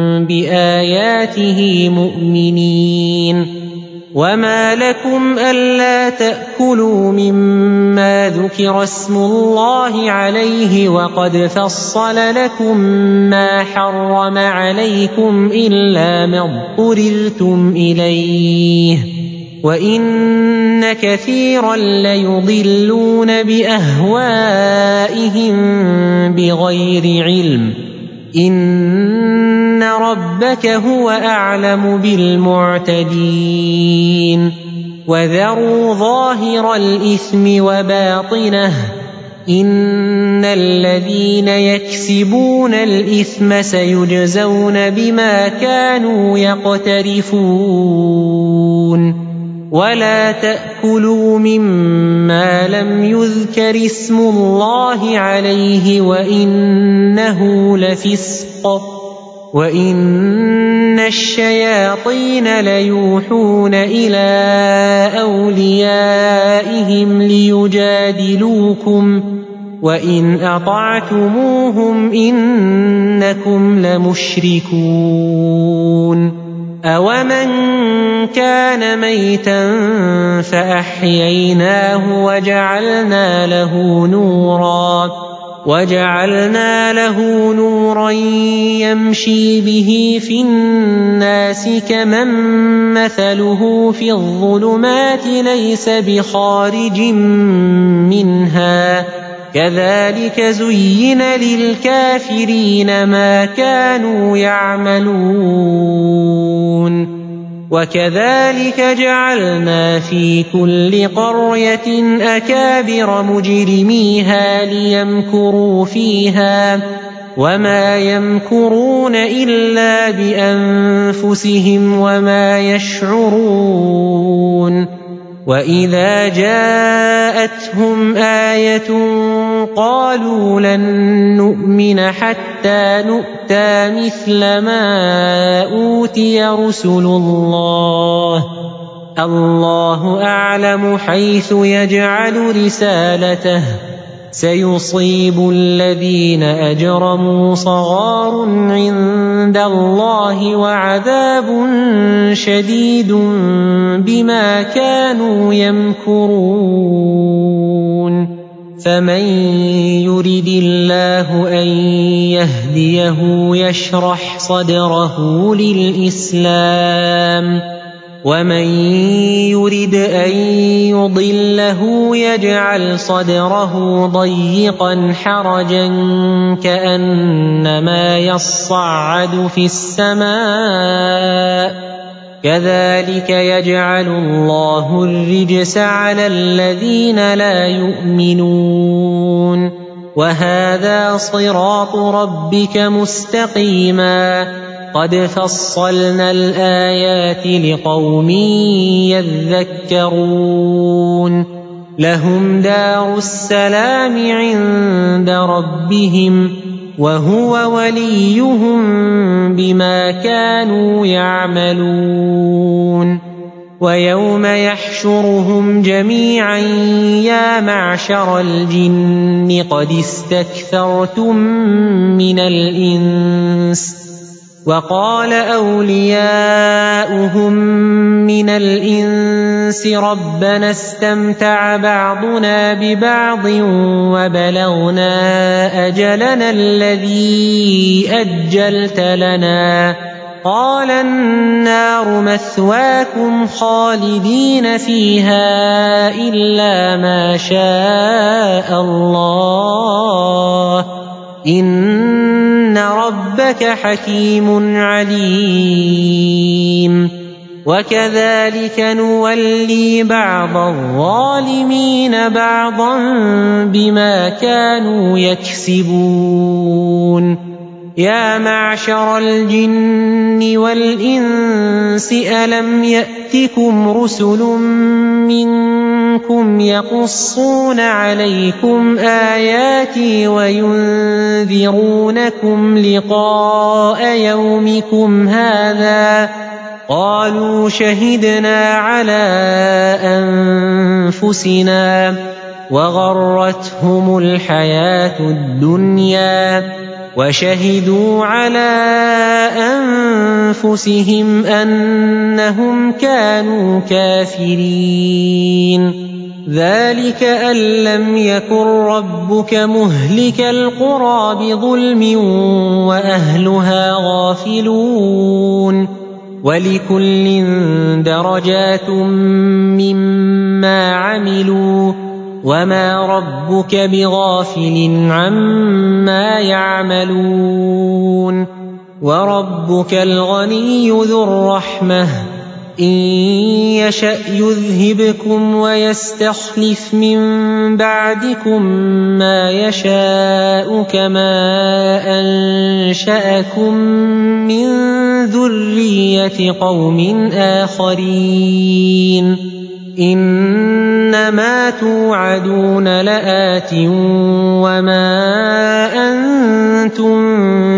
[SPEAKER 1] بآياته مؤمنين وما لكم ألا تأكلوا مما ذكر اسم الله عليه وقد فصل لكم ما حرم عليكم إلا ما اضطررتم إليه وإن كثيرا ليضلون بأهوائهم بغير علم إن ربك هو أعلم بالمعتدين وذروا ظاهر الإثم وباطنه إن الذين يكسبون الإثم سيجزون بما كانوا يقترفون ولا تأكلوا مما لم يذكر اسم الله عليه وإنه لفسق وإن الشياطين ليوحون إلى أوليائهم ليجادلوكم وإن أطعتموهم إنكم لمشركون أَوَمَنْ كَانَ مَيْتًا فَأَحْيَيْنَاهُ وَجَعَلْنَا لَهُ نُورًا وجعلنا له نورا يمشي به في الناس كمن مثله في الظلمات ليس بخارج منها كذلك زين للكافرين ما كانوا يعملون وكذلك جعلنا في كل قرية أكابر مجرميها ليمكروا فيها وما يمكرون إلا بأنفسهم وما يشعرون وإذا جاءتهم آية قالوا لن نؤمن حتى نؤتى مثل ما أوتي رسل الله أعلم حيث يجعل رسالته سيصيب الذين أجرموا صغار عند الله وعذاب شديد بما كانوا يمكرون فمن يرد الله أن يهديه يشرح صدره للإسلام ومن يرد أن يضله يجعل صدره ضيقا حرجا كأنما يصعد في السماء كذلك يجعل الله الرجس على الذين لا يؤمنون وهذا صراط ربك مستقيما قد فصلنا الآيات لقوم يذكرون لهم دار السلام عند ربهم وهو وليهم بما كانوا يعملون ويوم يحشرهم جميعا يا معشر الجن قد استكثرتم من الإنس وقال أولياؤهم من الإنس ربنا استمتع بعضنا ببعض وبلغنا أجلنا الذي أجلت لنا قال النار مثواكم خالدين فيها إلا ما شاء الله إن ربك حكيم عليم وكذلك نولي بعض الظالمين بعضا بما كانوا يكسبون يا معشر الجن والإنس ألم يأتكم رسل منكم يقصون عليكم آياتي وينذرونكم لقاء يومكم هذا قالوا شهدنا على أنفسنا وغرتهم الحياة الدنيا وشهدوا على أنفسهم أنهم كانوا كافرين ذلك أن لم يكن ربك مهلك القرى بظلم وأهلها غافلون ولكل درجات مما عملوا وما ربك بغافل عما يعملون وربك الغني ذو الرحمة إن يشأ يذهبكم ويستخلف من بعدكم ما يشاء كما أنشأكم من ذرية قوم آخرين إنما توعدون لآت وما أنتم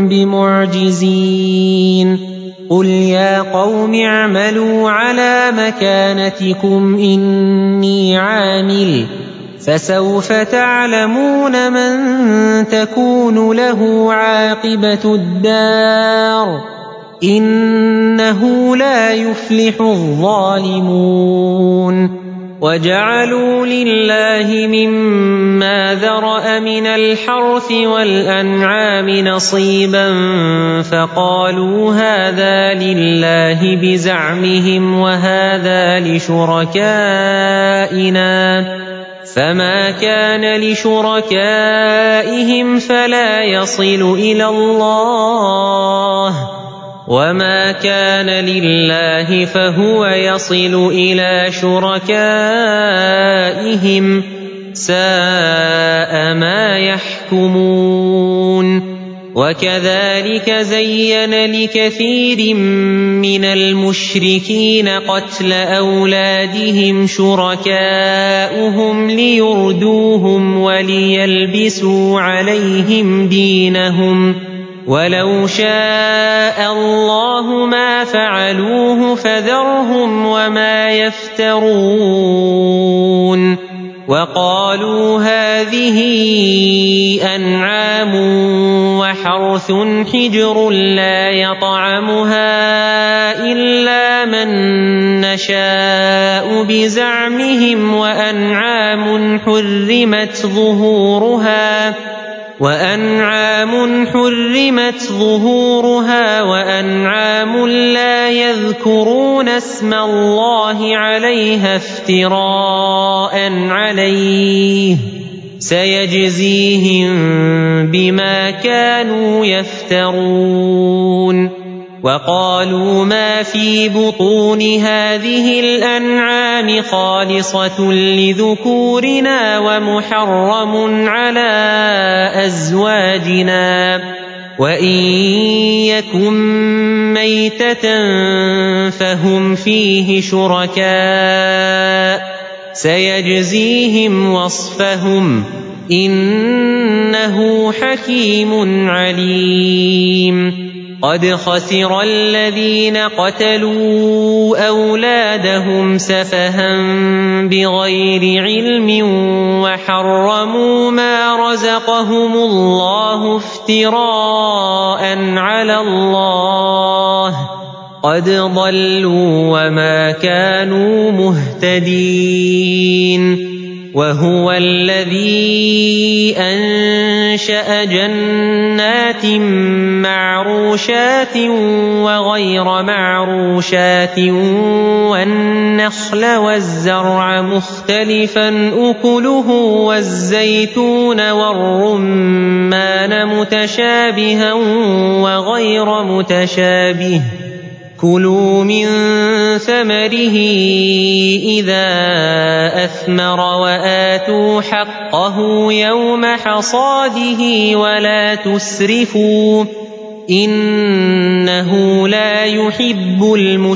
[SPEAKER 1] بمعجزين قل يا قوم اعملوا على مكانتكم إني عامل فسوف تعلمون من تكون له عاقبة الدار إنه لا يفلح الظالمون وجعلوا لله مما ذرأ من الحرث والأنعام نصيبا فقالوا هذا لله بزعمهم وهذا لشركائنا فما كان لشركائهم فلا يصل إلى الله وما كان لله فهو يصل إلى شركائهم ساء ما يحكمون وكذلك زين لكثير من المشركين قتل أولادهم شركاؤهم ليردوهم وليلبسوا عليهم دينهم ولو شاء الله ما فعلوه فذرهم وما يفترون وقالوا هذه أنعام وحرث حجر لا يطعمها إلا من نشاء بزعمهم وأنعام حرمت ظهورها وأنعام لا يذكرون اسم الله عليها افتراء عليه سيجزيهم بما كانوا يفترون وقالوا ما في بطون هذه الأنعام خالصة لذكورنا ومحرم على أزواجنا وإن يكن ميتة فهم فيه شركاء سيجزيهم وصفهم إنه حكيم عليم قد خسر الذين قتلوا أولادهم سفها بغير علم وحرموا ما رزقهم الله افتراء على الله قد ضلوا وما كانوا مهتدين وهو الذي أنشأ جنات معروشات وغير معروشات والنخل والزرع مختلفا أكله والزيتون والرمان متشابها وغير متشابه كلوا من ثمره إذا أثمر وآتوا حقه يوم حصاده ولا تسرفوا إنه لا يحب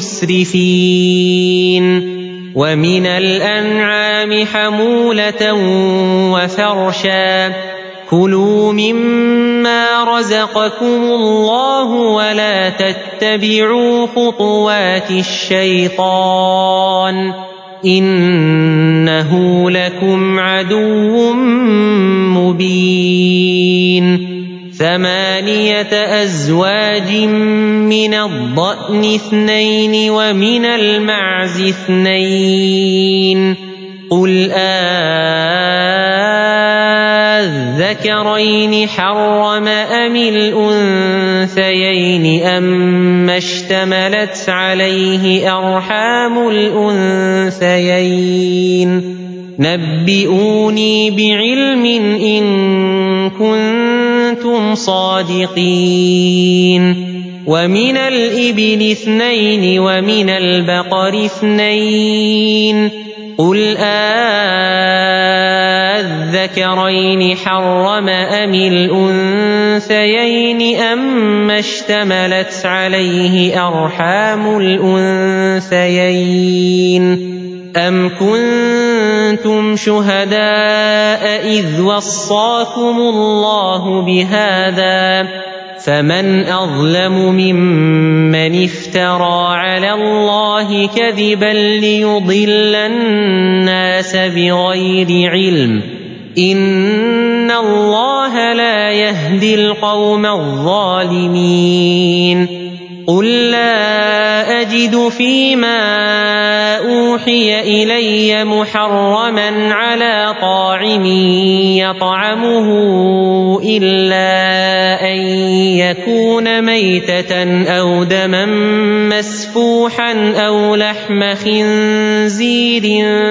[SPEAKER 1] المسرفين ومن الأنعام حمولة وفرشا كلوا مما رزقكم الله ولا تتبعوا خطوات الشيطان إنه لكم عدو مبين 8 أزواج من الضأن 2 ومن المعز 2 قل الذكرين حرم أم الأنثيين أما اشتملت عليه أرحام الأنثيين نبئوني بعلم إن كنتم صادقين ومن الإبل 2 ومن البقر 2 قل الذكرين حرم أم الأنثيين أما اشتملت عليه أرحام الأنثيين أم كنتم شهداء إذ وصاكم الله بهذا فمن أظلم ممن افترى على الله كذبا ليضل الناس بغير علم إن الله لا يهدي القوم الظالمين قُل لَّا أَجِدُ فِيمَا أُوحِيَ إِلَيَّ مُحَرَّمًا عَلَىٰ طَاعِمٍ يَطْعَمُهُ إِلَّا أَن يَكُونَ مَيْتَةً أَوْ دَمًا مَّسْفُوحًا أَوْ لَحْمَ خِنزِيرٍ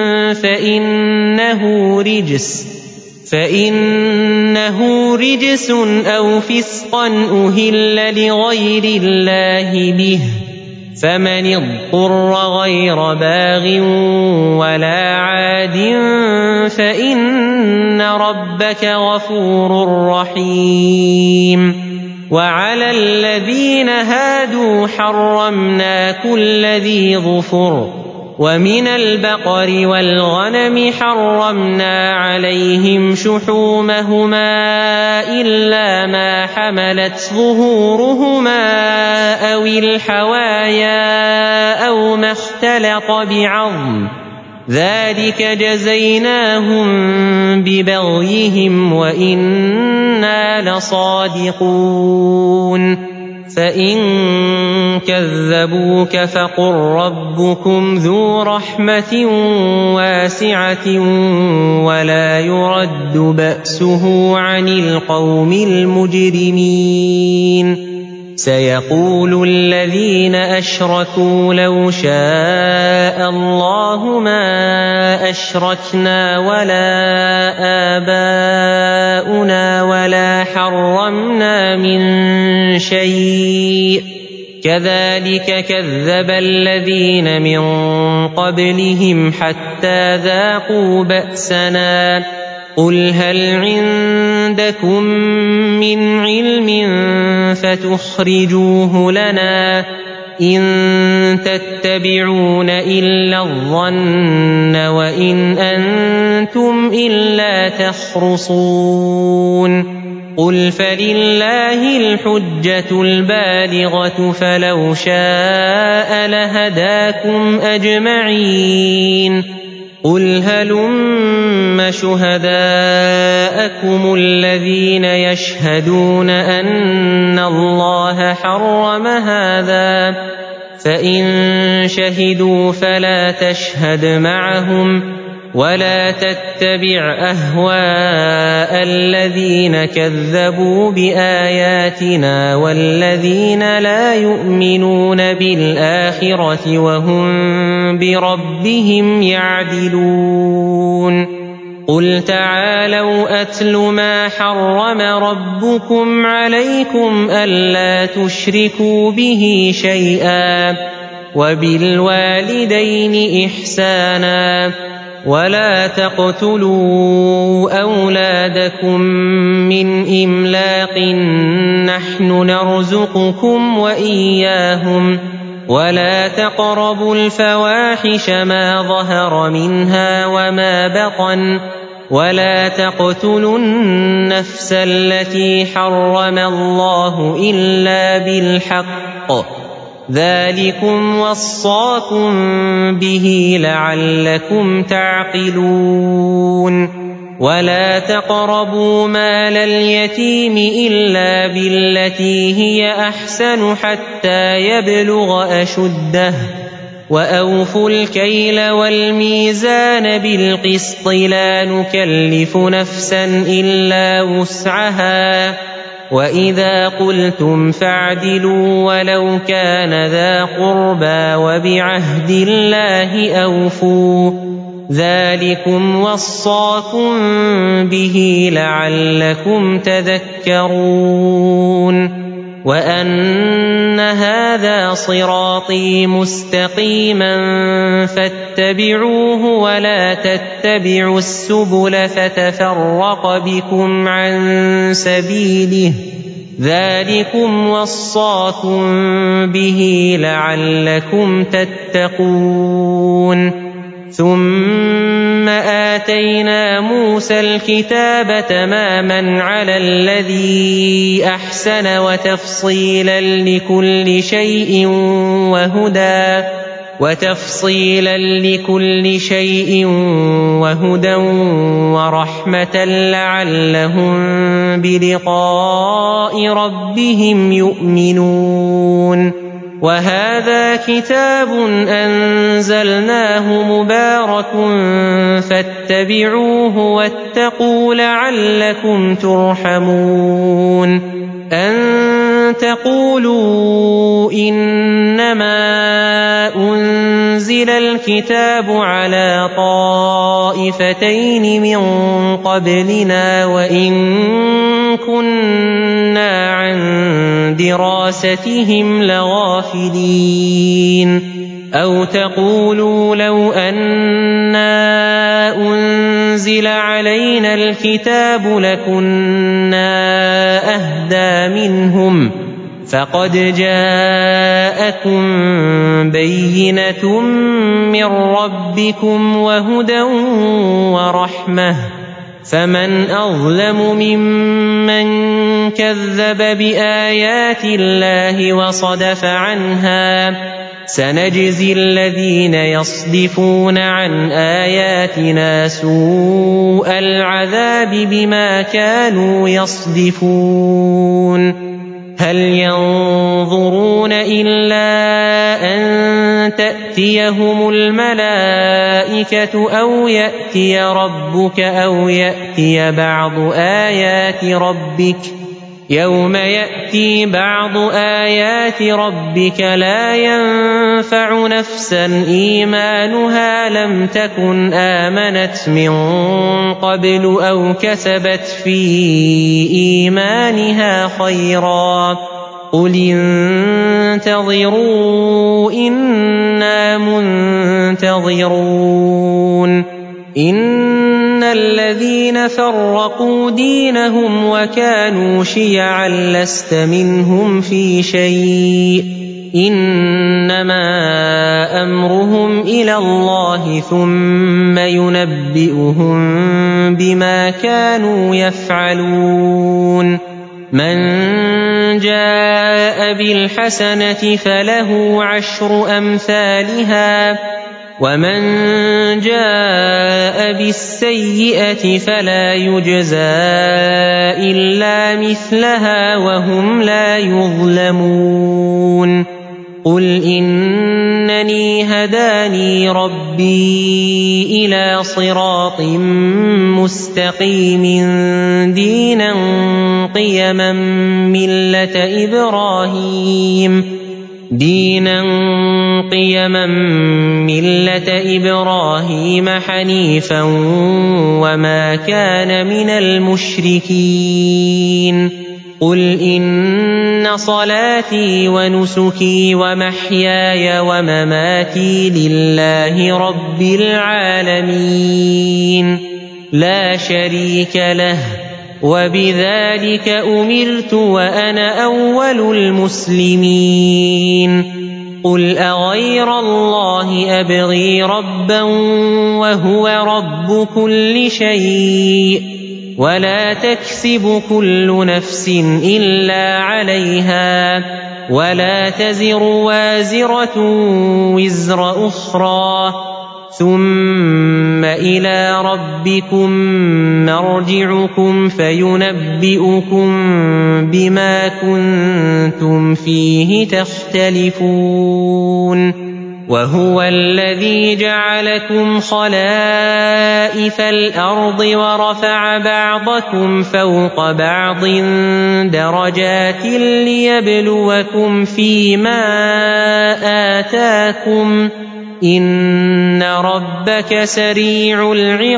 [SPEAKER 1] فَإِنَّهُ رِجْسٌ أَوْ فِسْقًا أُهِلَّ لِغَيْرِ اللَّهِ بِهِ ۚ فَمَنِ اضْطُرَّ غَيْرَ بَاغٍ وَلَا عَادٍ فَإِنَّ رَبَّكَ غَفُورٌ رَّحِيمٌ. وَعَلَى الَّذِينَ هَادُوا حَرَّمْنَا كُلَّ ذِي ظُفُرٍ ۖ وَمِنَ الْبَقَرِ وَالْغَنَمِ حَرَّمْنَا عَلَيْهِمْ شُحُومَهُمَا إِلَّا مَا حَمَلَتْ ظُهُورُهُمَا أَوِ الْحَوَايَا أَوْ مَا اخْتَلَطَ بِعَظْمٍ ۚ ذَٰلِكَ جَزَيْنَاهُم بِبَغْيِهِمْ وَإِنَّا لَصَادِقُونَ. فَإِن كَذَّبُوكَ فَقُل رَّبُّكُمْ ذُو رَحْمَةٍ وَاسِعَةٍ وَلَا يُرَدُّ بَأْسُهُ عَنِ الْقَوْمِ الْمُجْرِمِينَ. سَيَقُولُ الَّذِينَ أَشْرَكُوا لَوْ شَاءَ اللَّهُ مَا أَشْرَكْنَا وَلَا آبَاؤُنَا وَلَا حَرَّمْنَا مِن شَيْءٍ ۚ كَذَٰلِكَ كَذَّبَ الَّذِينَ مِن قَبْلِهِمْ حَتَّىٰ ذَاقُوا بَأْسَنَا. قُلْ هَلْ عِندَكُم مِّنْ عِلْمٍ فَتُخْرِجُوهُ لَنَا ۖ إِن تَتَّبِعُونَ إِلَّا الظَّنَّ وَإِنْ أَنتُمْ إِلَّا تَخْرُصُونَ. قُلْ فَلِلَّهِ الْحُجَّةُ الْبَالِغَةُ فَلَوْ شَاءَ لَهَدَاكُمْ أَجْمَعِينَ. قُلْ هَلُمَّ شُهَدَاءَكُمُ الَّذِينَ يَشْهَدُونَ أَنَّ اللَّهَ حَرَّمَ هَٰذَا ۖ فَإِن شَهِدُوا فَلَا تَشْهَدْ مَعَهُمْ ۚ وَلَا تَتَّبِعْ أَهْوَاءَ الَّذِينَ كَذَّبُوا بِآيَاتِنَا وَالَّذِينَ لَا يُؤْمِنُونَ بِالْآخِرَةِ وَهُم بِرَبِّهِمْ يَعْدِلُونَ. قُلْ تَعَالَوْا أَتْلُ مَا حَرَّمَ رَبُّكُمْ عَلَيْكُمْ أَلَّا تُشْرِكُوا بِهِ شَيْئًا، وَبِالْوَالِدَيْنِ إِحْسَانًا، وَلَا تَقْتُلُوا أَوْلَادَكُم مِّنْ إِمْلَاقٍ ۖ نَّحْنُ نَرْزُقُكُمْ وَإِيَّاهُمْ ۖ وَلَا تَقْرَبُوا الْفَوَاحِشَ مَا ظَهَرَ مِنْهَا وَمَا بَطَنَ ۖ وَلَا تَقْتُلُوا النَّفْسَ الَّتِي حَرَّمَ اللَّهُ إِلَّا بِالْحَقِّ ۚ ذَٰلِكُمْ وَصَّاكُم بِهِ لَعَلَّكُمْ تعقلون. وَلَا تَقْرَبُوا مَالَ الْيَتِيمِ إِلَّا بِالَّتِي هِيَ أَحْسَنُ حَتَّىٰ يَبْلُغَ أَشُدَّهُ ۖ وَأَوْفُوا الْكَيْلَ وَالْمِيزَانَ بِالْقِسْطِ ۖ لَا نُكَلِّفُ نَفْسًا إِلَّا وُسْعَهَا ۖ وَإِذَا قُلْتُمْ فَاعْدِلُوا وَلَوْ كَانَ ذَا قُرْبَىٰ ۖ وَبِعَهْدِ اللَّهِ أَوْفُوا ۚ ذَٰلِكُمْ وَصَّاكُم بِهِ لَعَلَّكُمْ تَذَكَّرُونَ. وَأَنَّ هَٰذَا صِرَاطِي مُسْتَقِيمًا فَاتَّبِعُوهُ وَلَا تَتَّبِعُوا السُّبُلَ فَتَفَرَّقَ بِكُمْ عَن سَبِيلِهِ ۚ ذَٰلِكُمْ وَصَّاكُم بِهِ لَعَلَّكُمْ تَتَّقُونَ. ثُمَّ آتَيْنَا مُوسَى الْكِتَابَ تَمَامًا عَلَى الَّذِي أَحْسَنَ وَتَفْصِيلًا لِّكُلِّ شَيْءٍ وَهُدًى وَرَحْمَةً لَّعَلَّهُم بِلِقَاءِ رَبِّهِمْ يُؤْمِنُونَ. وهذا كتاب أنزلناه مبارك فاتبعوه واتقوا لعلكم ترحمون أن تقولوا إنما أنزل الكتاب على طائفتين من قبلنا وإن كنا عن دراستهم لغافلين أو تقولوا لو أنا أنزل علينا الكتاب لكنا أهدى منهم فقد جاءكم بينة من ربكم وهدى ورحمة فمن أظلم ممن كذب بآيات الله وصدف عنها سنجزي الذين يصدفون عن آياتنا سوء العذاب بما كانوا يصدفون هل ينظرون إلا أن تأتيهم الملائكة أو يأتي ربك أو يأتي بعض آيات ربك يوم يأتي بعض آيات ربك لا ينفع نفسا إيمانها لم تكن آمنت من قبل أو كسبت في إيمانها خيرا قل انتظروا إنا منتظرون إن الذين فرقوا دينهم وكانوا شيعا لست منهم في شيء إنما أمرهم إلى الله ثم ينبئهم بما كانوا يفعلون من جاء بالحسنة فله 10 أمثالها ومن جاء بالسيئة فلا يجزى إلا مثلها وهم لا يظلمون قل إنني هداني ربي إلى صراط مستقيم دينا قيما ملة إبراهيم حنيفا وما كان من المشركين قل إن صلاتي ونسكي ومحياي ومماتي لله رب العالمين لا شريك له وبذلك أمرت وأنا أول المسلمين قل أغير الله أبغي ربا وهو رب كل شيء ولا تكسب كل نفس إلا عليها ولا تزر وازرة وزر أخرى ثم إلى ربكم مرجعكم فينبئكم بما كنتم فيه تختلفون وهو الذي جعلكم خلائف الأرض ورفع بعضكم فوق بعض درجات ليبلوكم فيما آتاكم إن ربك سريع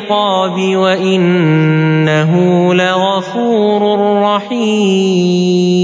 [SPEAKER 1] العقاب وإنه لغفور رحيم